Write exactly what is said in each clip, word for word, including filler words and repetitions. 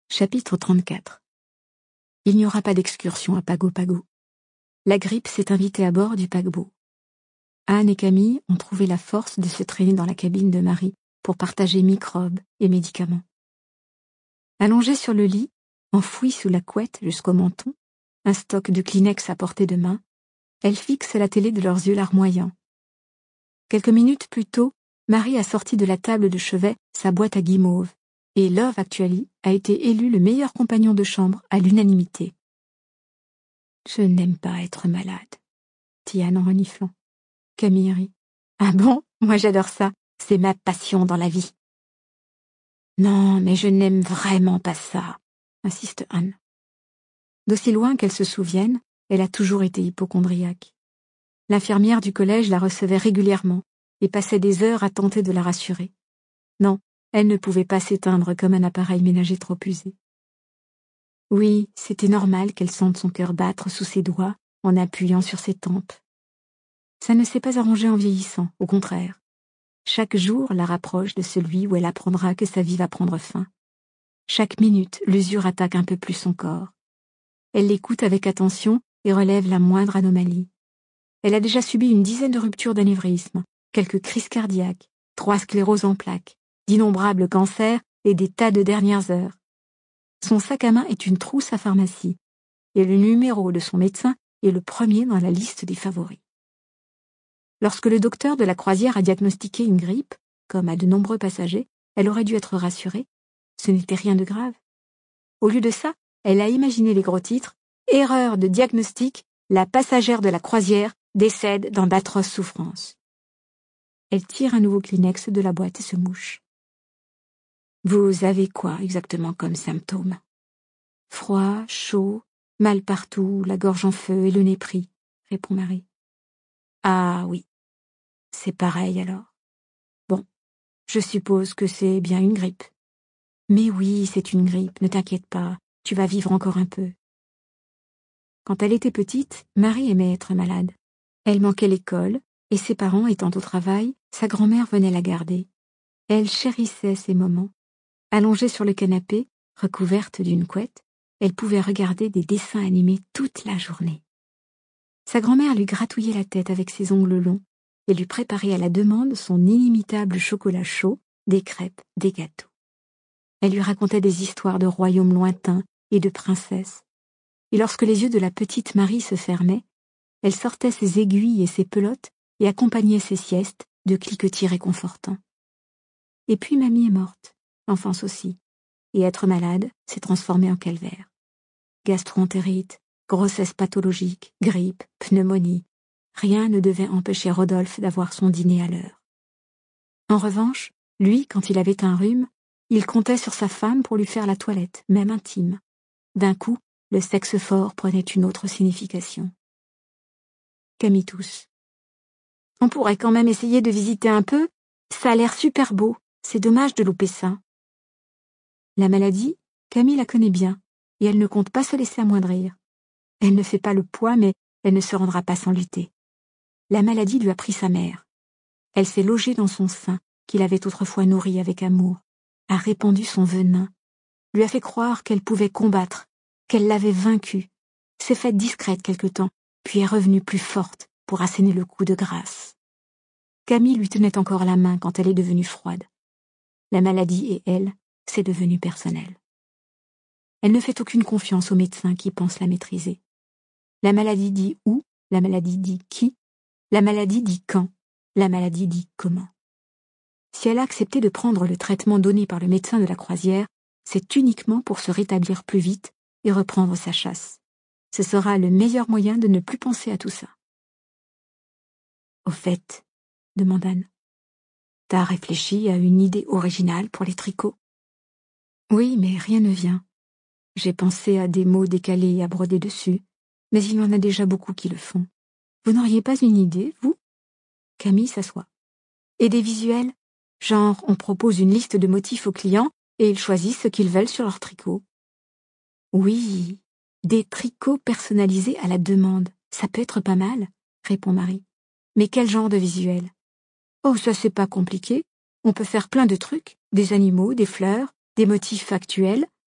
Chapitre trente-quatre. Il n'y aura pas d'excursion à Pago Pago. La grippe s'est invitée à bord du paquebot. Anne et Camille ont trouvé la force de se traîner dans la cabine de Marie pour partager microbes et médicaments. Allongées sur le lit, enfouies sous la couette jusqu'au menton, un stock de Kleenex à portée de main, elles fixent la télé de leurs yeux larmoyants. Quelques minutes plus tôt, Marie a sorti de la table de chevet sa boîte à guimauve, et Love Actually a été élu le meilleur compagnon de chambre à l'unanimité. « Je n'aime pas être malade », dit Anne en reniflant. Camille rit. « Ah bon? Moi j'adore ça, c'est ma passion dans la vie. »« Non, mais je n'aime vraiment pas ça », insiste Anne. D'aussi loin qu'elle se souvienne, elle a toujours été hypocondriaque. L'infirmière du collège la recevait régulièrement et passait des heures à tenter de la rassurer. Non, elle ne pouvait pas s'éteindre comme un appareil ménager trop usé. Oui, c'était normal qu'elle sente son cœur battre sous ses doigts en appuyant sur ses tempes. Ça ne s'est pas arrangé en vieillissant, au contraire. Chaque jour la rapproche de celui où elle apprendra que sa vie va prendre fin. Chaque minute, l'usure attaque un peu plus son corps. Elle l'écoute avec attention et relève la moindre anomalie. Elle a déjà subi une dizaine de ruptures d'anévrisme, quelques crises cardiaques, trois scléroses en plaques, d'innombrables cancers et des tas de dernières heures. Son sac à main est une trousse à pharmacie, et le numéro de son médecin est le premier dans la liste des favoris. Lorsque le docteur de la croisière a diagnostiqué une grippe, comme à de nombreux passagers, elle aurait dû être rassurée. Ce n'était rien de grave. Au lieu de ça, elle a imaginé les gros titres « Erreur de diagnostic, la passagère de la croisière décède dans d'atroces souffrances ». Elle tire un nouveau Kleenex de la boîte et se mouche. « Vous avez quoi exactement comme symptômes ?»« Froid, chaud, mal partout, la gorge en feu et le nez pris », répond Marie. « Ah oui, c'est pareil alors. Bon, je suppose que c'est bien une grippe. »« Mais oui, c'est une grippe, ne t'inquiète pas, tu vas vivre encore un peu. » Quand elle était petite, Marie aimait être malade. Elle manquait l'école, et ses parents étant au travail, sa grand-mère venait la garder. Elle chérissait ces moments. Allongée sur le canapé, recouverte d'une couette, elle pouvait regarder des dessins animés toute la journée. Sa grand-mère lui gratouillait la tête avec ses ongles longs et lui préparait à la demande son inimitable chocolat chaud, des crêpes, des gâteaux. Elle lui racontait des histoires de royaumes lointains et de princesses. Et lorsque les yeux de la petite Marie se fermaient, elle sortait ses aiguilles et ses pelotes et accompagnait ses siestes de cliquetis réconfortants. Et puis mamie est morte, l'enfance aussi, et être malade s'est transformé en calvaire. Gastro-entérite, grossesse pathologique, grippe, pneumonie, rien ne devait empêcher Rodolphe d'avoir son dîner à l'heure. En revanche, lui, quand il avait un rhume, il comptait sur sa femme pour lui faire la toilette, même intime. D'un coup, le sexe fort prenait une autre signification. Camille tousse. « On pourrait quand même essayer de visiter un peu, ça a l'air super beau, c'est dommage de louper ça. » La maladie, Camille la connaît bien, et elle ne compte pas se laisser amoindrir. Elle ne fait pas le poids, mais elle ne se rendra pas sans lutter. La maladie lui a pris sa mère. Elle s'est logée dans son sein, qu'il avait autrefois nourri avec amour, a répandu son venin, lui a fait croire qu'elle pouvait combattre, qu'elle l'avait vaincue, s'est faite discrète quelque temps, puis est revenue plus forte pour asséner le coup de grâce. Camille lui tenait encore la main quand elle est devenue froide. La maladie et elle, c'est devenu personnel. Elle ne fait aucune confiance aux médecins qui pensent la maîtriser. La maladie dit où, la maladie dit qui, la maladie dit quand, la maladie dit comment. Si elle a accepté de prendre le traitement donné par le médecin de la croisière, c'est uniquement pour se rétablir plus vite et reprendre sa chasse. Ce sera le meilleur moyen de ne plus penser à tout ça. « Au fait, » demande Anne, « t'as réfléchi à une idée originale pour les tricots ?»« Oui, mais rien ne vient. J'ai pensé à des mots décalés à broder dessus, mais il y en a déjà beaucoup qui le font. Vous n'auriez pas une idée, vous ?» Camille s'assoit. « Et des visuels? Genre, on propose une liste de motifs aux clients et ils choisissent ce qu'ils veulent sur leur tricot. »« Oui, des tricots personnalisés à la demande, ça peut être pas mal, » répond Marie. « Mais quel genre de visuel? »« Oh, ça c'est pas compliqué. On peut faire plein de trucs, des animaux, des fleurs, des motifs factuels.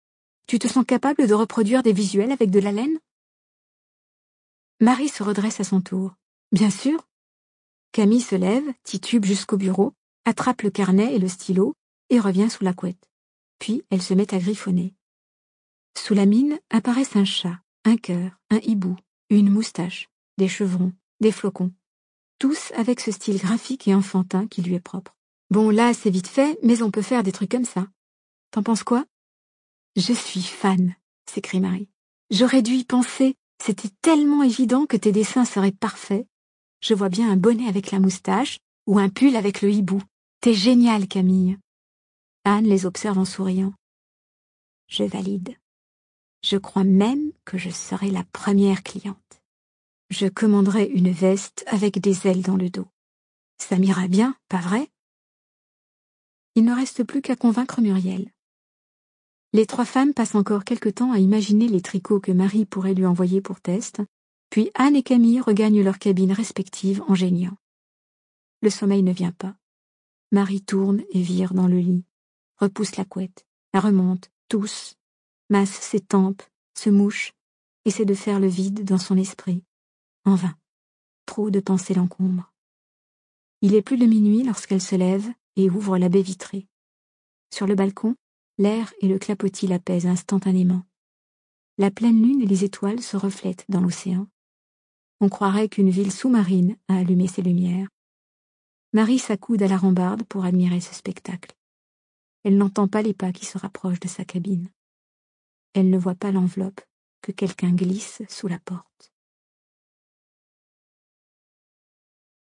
Tu te sens capable de reproduire des visuels avec de la laine? Marie se redresse à son tour. Bien sûr. Camille se lève, titube jusqu'au bureau, attrape le carnet et le stylo et revient sous la couette. Puis elle se met à griffonner. Sous la mine apparaissent un chat, un cœur, un hibou, une moustache, des chevrons, des flocons. Tous avec ce style graphique et enfantin qui lui est propre. Bon, là, c'est vite fait, mais on peut faire des trucs comme ça. T'en penses quoi? Je suis fan, s'écrie Marie. J'aurais dû y penser. C'était tellement évident que tes dessins seraient parfaits. Je vois bien un bonnet avec la moustache ou un pull avec le hibou. T'es génial, Camille. Anne les observe en souriant. Je valide. Je crois même que je serai la première cliente. Je commanderai une veste avec des ailes dans le dos. Ça m'ira bien, pas vrai? Il ne reste plus qu'à convaincre Muriel. Les trois femmes passent encore quelque temps à imaginer les tricots que Marie pourrait lui envoyer pour test, puis Anne et Camille regagnent leurs cabines respectives en geignant. Le sommeil ne vient pas. Marie tourne et vire dans le lit, repousse la couette, la remonte, tousse, masse ses tempes, se mouche, essaie de faire le vide dans son esprit. En vain. Trop de pensées l'encombrent. Il est plus de minuit lorsqu'elle se lève et ouvre la baie vitrée. Sur le balcon, l'air et le clapotis l'apaisent instantanément. La pleine lune et les étoiles se reflètent dans l'océan. On croirait qu'une ville sous-marine a allumé ses lumières. Marie s'accoude à la rambarde pour admirer ce spectacle. Elle n'entend pas les pas qui se rapprochent de sa cabine. Elle ne voit pas l'enveloppe que quelqu'un glisse sous la porte.